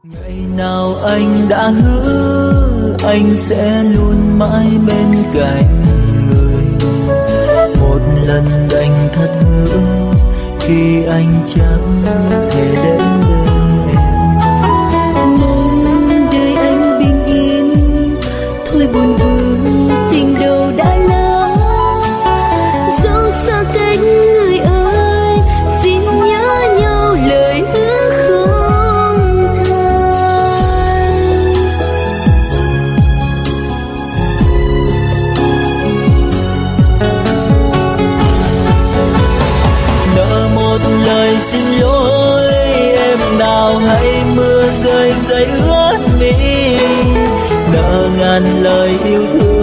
Ngày nào anh đã hứa anh sẽ luôn mãi bên cạnh người. Một lần anh thất hứa khi anh chẳng thể đến bên em. Mong đời anh bình yên, thôi buồn vương tình đầu đã lỡ. Dẫu xa cách người ơi, xin nhớ nhau lời hứa không thay. Nợ một lời xin lỗi em nào hay mưa rơi giấy ướt mi. Nợ ngàn lời yêu thương